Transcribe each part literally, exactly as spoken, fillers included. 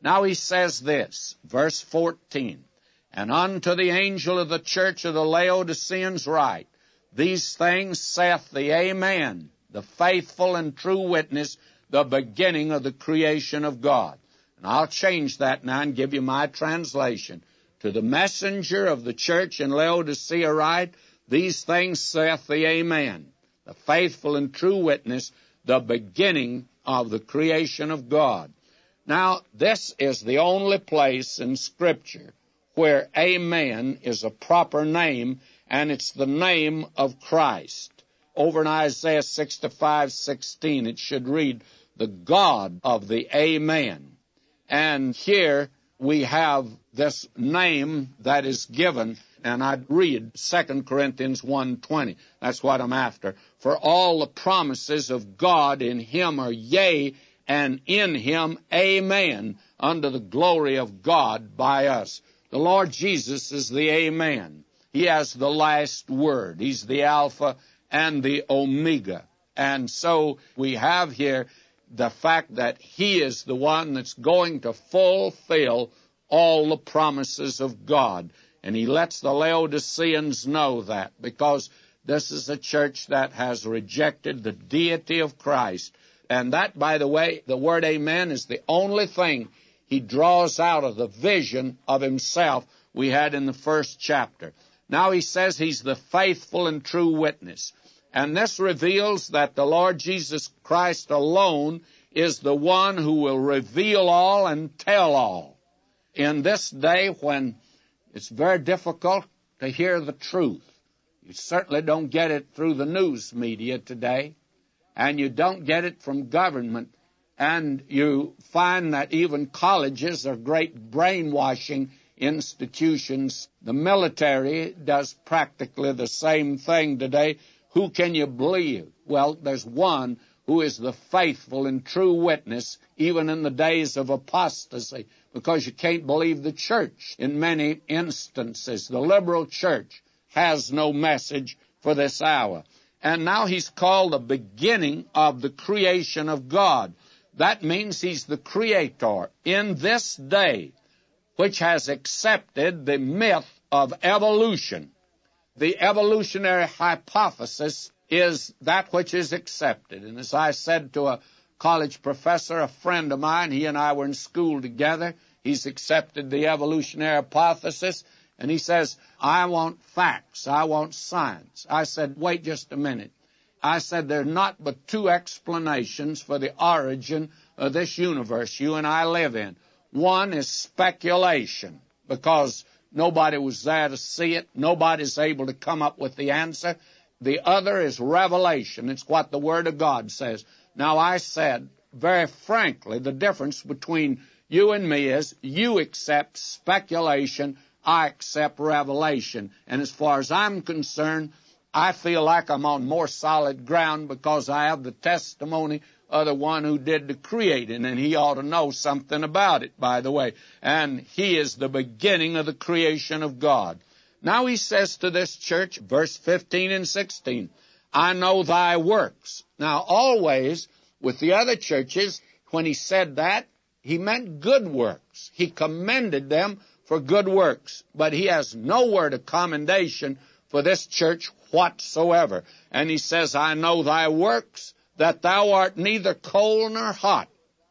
Now he says this, verse fourteen, "And unto the angel of the church of the Laodiceans write, These things saith the Amen, the faithful and true witness, the beginning of the creation of God." And I'll change that now and give you my translation. "To the messenger of the church in Laodicea write, These things saith the Amen, the faithful and true witness, the beginning of the creation of God." Now, this is the only place in Scripture where Amen is a proper name, and it's the name of Christ. Over in Isaiah sixty-five sixteen, it should read, "The God of the Amen." And here we have this name that is given, and I'd read Second Corinthians one twenty. That's what I'm after. "For all the promises of God in him are yea, and in him amen, unto the glory of God by us." The Lord Jesus is the Amen. He has the last word. He's the Alpha and the Omega. And so we have here the fact that he is the one that's going to fulfill all the promises of God. And he lets the Laodiceans know that, because this is a church that has rejected the deity of Christ. And that, by the way, the word amen is the only thing he draws out of the vision of himself we had in the first chapter. Now he says he's the faithful and true witness. And this reveals that the Lord Jesus Christ alone is the one who will reveal all and tell all. In this day when it's very difficult to hear the truth, you certainly don't get it through the news media today, and you don't get it from government, and you find that even colleges are great brainwashing institutions. The military does practically the same thing today. Who can you believe? Well, there's one who is the faithful and true witness, even in the days of apostasy, because you can't believe the church in many instances. The liberal church has no message for this hour. And now he's called the beginning of the creation of God. That means he's the creator in this day, which has accepted the myth of evolution. The evolutionary hypothesis is that which is accepted. And as I said to a college professor, a friend of mine, he and I were in school together, he's accepted the evolutionary hypothesis, and he says, "I want facts, I want science." I said, "Wait just a minute." I said, "There are not but two explanations for the origin of this universe you and I live in. One is speculation, because nobody was there to see it. Nobody's able to come up with the answer. The other is revelation. It's what the Word of God says." Now, I said, very frankly, the difference between you and me is you accept speculation, I accept revelation. And as far as I'm concerned, I feel like I'm on more solid ground because I have the testimony of the one who did the creating, and he ought to know something about it, by the way. And he is the beginning of the creation of God. Now he says to this church, verse fifteen and sixteen, "I know thy works." Now, always with the other churches, when he said that, he meant good works. He commended them for good works. But he has no word of commendation for this church whatsoever. And he says, "I know thy works, that thou art neither cold nor hot.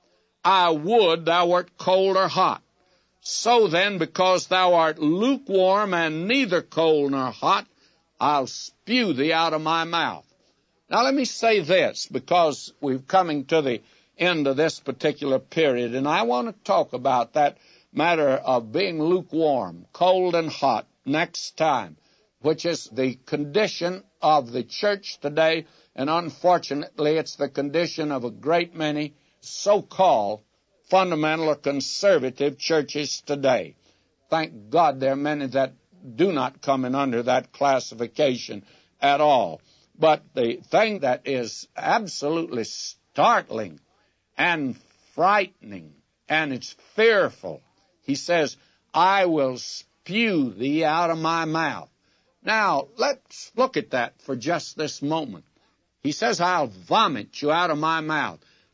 I would thou wert cold or hot. So then, because thou art lukewarm and neither cold nor hot, I'll spew thee out of my mouth." Now let me say this, because we're coming to the end of this particular period, and I want to talk about that matter of being lukewarm, cold and hot, next time, which is the condition of the church today, and unfortunately it's the condition of a great many so-called fundamental or conservative churches today. Thank God there are many that do not come in under that classification at all. But the thing that is absolutely startling and frightening, and it's fearful, he says, "I will spew thee out of my mouth." Now, let's look at that for just this moment. He says, "I'll vomit you out of my mouth."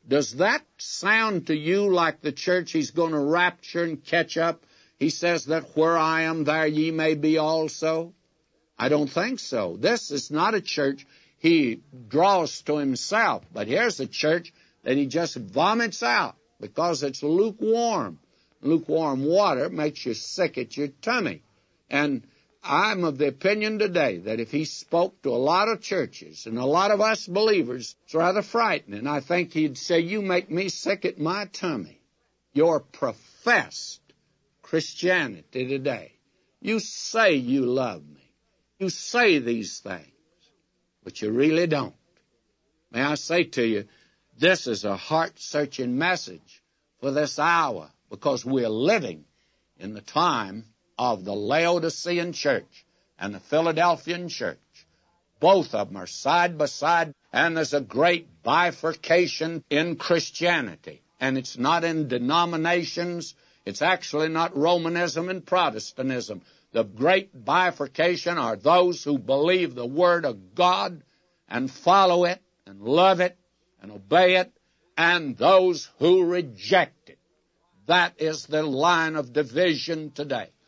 Does that sound to you like the church he's going to rapture and catch up? He says that where I am, there ye may be also. I don't think so. This is not a church he draws to himself, but here's a church that he just vomits out because it's lukewarm. Lukewarm water makes you sick at your tummy. And I'm of the opinion today that if he spoke to a lot of churches and a lot of us believers, it's rather frightening. I think he'd say, you make me sick at my tummy. Your professed Christianity today. You say you love me. You say these things, but you really don't. May I say to you, this is a heart-searching message for this hour, because we're living in the time of the Laodicean church and the Philadelphian church. Both of them are side by side, and there's a great bifurcation in Christianity. And it's not in denominations. It's actually not Romanism and Protestantism. The great bifurcation are those who believe the Word of God and follow it and love it and obey it, and those who reject it. That is the line of division today.